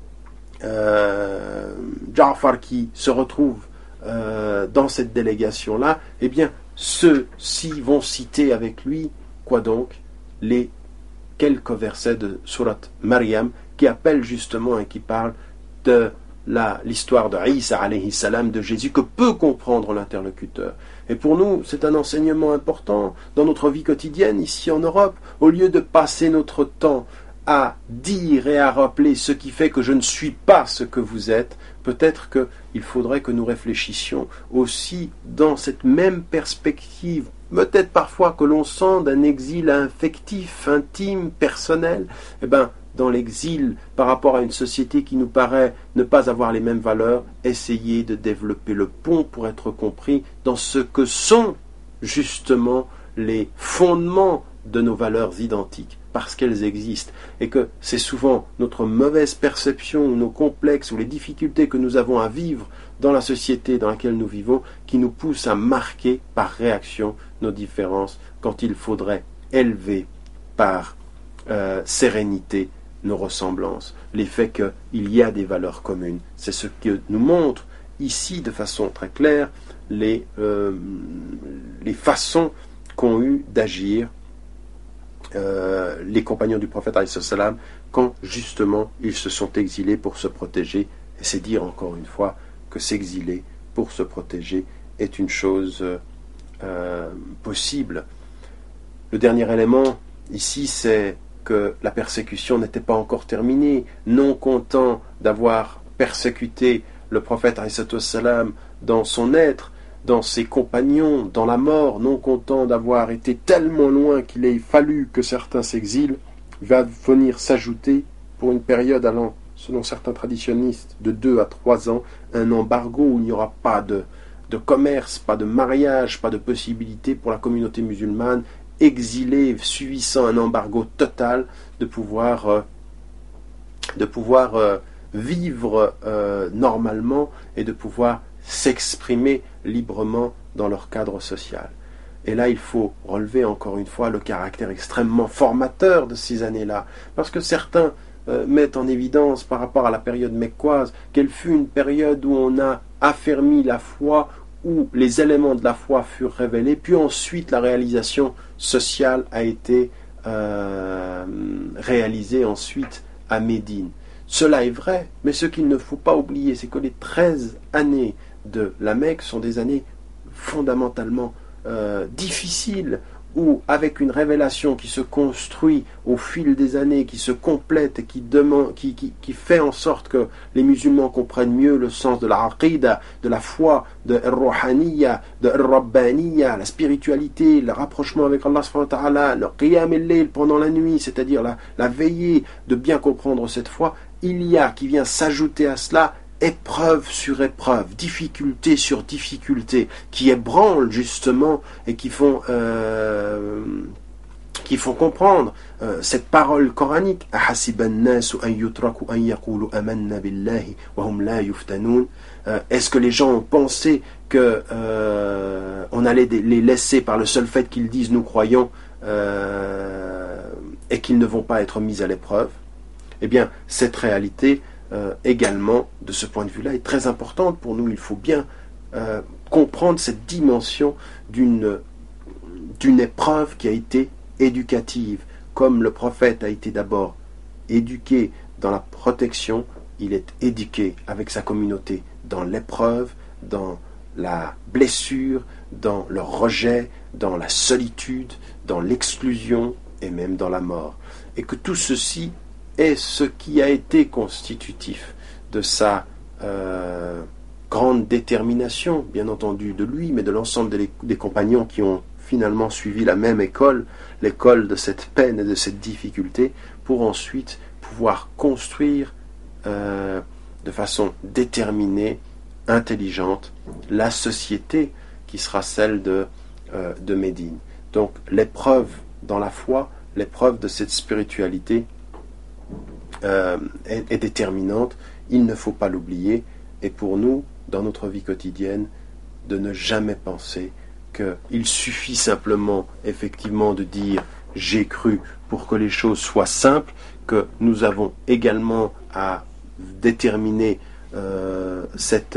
euh, Ja'far qui se retrouve euh, dans cette délégation-là, eh bien, ceux-ci vont citer avec lui, quoi donc, les quelques versets de Surat Maryam qui appellent justement et qui parlent de la, l'histoire de Isa alayhi salam, de Jésus, que peut comprendre l'interlocuteur. Et pour nous, c'est un enseignement important dans notre vie quotidienne, ici en Europe. Au lieu de passer notre temps à dire et à rappeler ce qui fait que je ne suis pas ce que vous êtes, peut-être qu'il faudrait que nous réfléchissions aussi dans cette même perspective, peut-être parfois que l'on sent d'un exil affectif, intime, personnel, eh bien, dans l'exil par rapport à une société qui nous paraît ne pas avoir les mêmes valeurs, essayer de développer le pont pour être compris dans ce que sont justement les fondements de nos valeurs identiques, parce qu'elles existent, et que c'est souvent notre mauvaise perception, ou nos complexes, ou les difficultés que nous avons à vivre dans la société dans laquelle nous vivons, qui nous poussent à marquer par réaction nos différences, quand il faudrait élever par euh, sérénité nos ressemblances, l'effet qu'il y a des valeurs communes. C'est ce que nous montre ici de façon très claire les, euh, les façons qu'ont eu d'agir euh, les compagnons du prophète alayhi salam quand justement ils se sont exilés pour se protéger. Et c'est dire encore une fois que s'exiler pour se protéger est une chose euh, possible. Le dernier élément ici, c'est que la persécution n'était pas encore terminée. Non content d'avoir persécuté le prophète alayhi salam dans son être, dans ses compagnons, dans la mort, non content d'avoir été tellement loin qu'il ait fallu que certains s'exilent, va venir s'ajouter, pour une période allant, selon certains traditionnistes, de deux à trois ans, un embargo où il n'y aura pas de, de commerce, pas de mariage, pas de possibilité pour la communauté musulmane, exilée, subissant un embargo total, de pouvoir, euh, de pouvoir euh, vivre euh, normalement et de pouvoir s'exprimer librement dans leur cadre social. Et là, il faut relever encore une fois le caractère extrêmement formateur de ces années-là, parce que certains euh, mettent en évidence par rapport à la période mecquoise qu'elle fut une période où on a affermi la foi, où les éléments de la foi furent révélés, puis ensuite la réalisation sociale a été euh, réalisée ensuite à Médine. Cela est vrai, mais ce qu'il ne faut pas oublier, c'est que les treize années de la Mecque sont des années fondamentalement euh, difficiles, où avec une révélation qui se construit au fil des années, qui se complète et qui, demande, qui, qui, qui fait en sorte que les musulmans comprennent mieux le sens de la aqida, de la foi, de al-ruhaniya, de al-rabbaniya, la spiritualité, le rapprochement avec Allah subhanahu wa ta'ala, le qiyam al-layl pendant la nuit, c'est-à-dire la, la veillée, de bien comprendre cette foi, il y a, qui vient s'ajouter à cela, épreuve sur épreuve, difficulté sur difficulté, qui ébranlent justement et qui font, euh, qui font comprendre euh, cette parole coranique. Est-ce que les gens ont pensé que euh, on allait les laisser par le seul fait qu'ils disent nous croyons euh, et qu'ils ne vont pas être mis à l'épreuve? Eh bien, cette réalité euh, également, de ce point de vue-là, est très importante pour nous. Il faut bien euh, comprendre cette dimension d'une d'une épreuve qui a été éducative. Comme le prophète a été d'abord éduqué dans la protection, il est éduqué avec sa communauté dans l'épreuve, dans la blessure, dans le rejet, dans la solitude, dans l'exclusion et même dans la mort. Et que tout ceci est ce qui a été constitutif de sa euh, grande détermination, bien entendu de lui, mais de l'ensemble des, des compagnons qui ont finalement suivi la même école, l'école de cette peine et de cette difficulté, pour ensuite pouvoir construire euh, de façon déterminée, intelligente, la société qui sera celle de, euh, de Médine. Donc l'épreuve dans la foi, l'épreuve de cette spiritualité euh, est, est déterminante, il ne faut pas l'oublier, et pour nous, dans notre vie quotidienne, de ne jamais penser qu'il suffit simplement effectivement de dire j'ai cru pour que les choses soient simples, que nous avons également à déterminer euh, cette,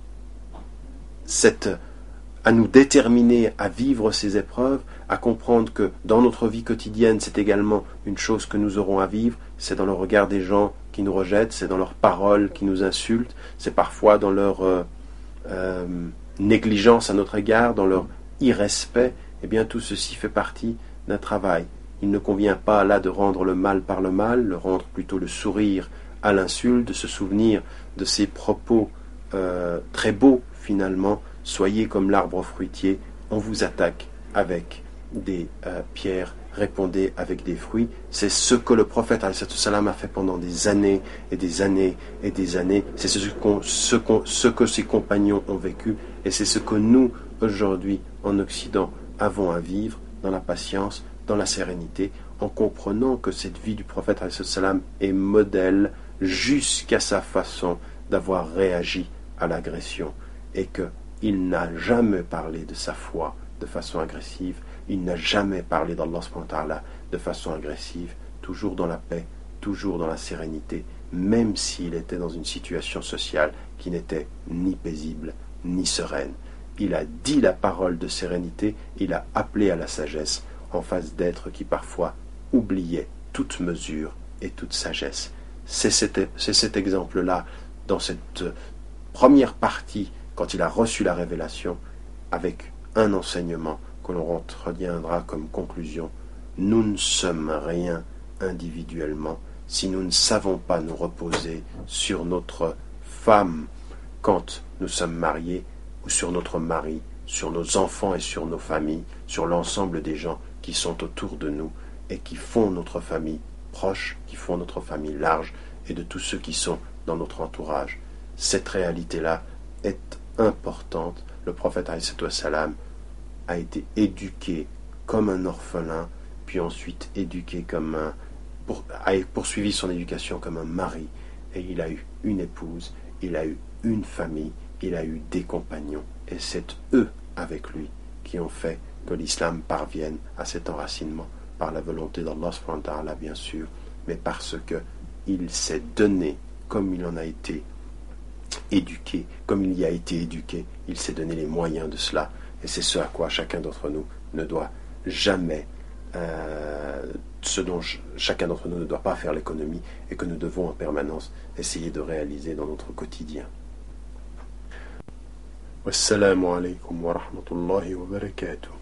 cette à nous déterminer à vivre ces épreuves, à comprendre que dans notre vie quotidienne, c'est également une chose que nous aurons à vivre, c'est dans le regard des gens qui nous rejettent, c'est dans leurs paroles qui nous insultent, c'est parfois dans leur euh, euh, négligence à notre égard, dans leur irrespect. Eh bien tout ceci fait partie d'un travail. Il ne convient pas là de rendre le mal par le mal, de rendre plutôt le sourire à l'insulte, de se souvenir de ces propos euh, très beaux finalement. Soyez comme l'arbre fruitier, on vous attaque avec des euh, pierres, répondez avec des fruits. C'est ce que le prophète alayhi salam a fait pendant des années et des années et des années. C'est ce, qu'on, ce, qu'on, ce que ses compagnons ont vécu et c'est ce que nous, aujourd'hui, en Occident, avons à vivre dans la patience, dans la sérénité, en comprenant que cette vie du prophète alayhi salam est modèle jusqu'à sa façon d'avoir réagi à l'agression et que il n'a jamais parlé de sa foi de façon agressive, il n'a jamais parlé d'Allah subhanahu wa ta'ala de façon agressive, toujours dans la paix, toujours dans la sérénité, même s'il était dans une situation sociale qui n'était ni paisible, ni sereine. Il a dit la parole de sérénité, il a appelé à la sagesse en face d'êtres qui parfois oubliaient toute mesure et toute sagesse. C'est cet, c'est cet exemple-là, dans cette première partie, quand il a reçu la révélation, avec un enseignement que l'on retiendra comme conclusion. Nous ne sommes rien individuellement si nous ne savons pas nous reposer sur notre femme quand nous sommes mariés, ou sur notre mari, sur nos enfants et sur nos familles, sur l'ensemble des gens qui sont autour de nous et qui font notre famille proche, qui font notre famille large, et de tous ceux qui sont dans notre entourage. Cette réalité-là est importante. Le prophète alayhi salam a été éduqué comme un orphelin, puis ensuite éduqué comme un, pour, a poursuivi son éducation comme un mari, et il a eu une épouse, il a eu une famille, il a eu des compagnons, et c'est eux avec lui qui ont fait que l'islam parvienne à cet enracinement, par la volonté d'Allah subhanahu wa ta'ala bien sûr, mais parce que il s'est donné comme il en a été éduqué, comme il y a été éduqué, il s'est donné les moyens de cela, et c'est ce à quoi chacun d'entre nous ne doit jamais, euh, ce dont ch- chacun d'entre nous ne doit pas faire l'économie, et que nous devons en permanence essayer de réaliser dans notre quotidien. Wassalamu alaikum wa rahmatullahi wa barakatuh.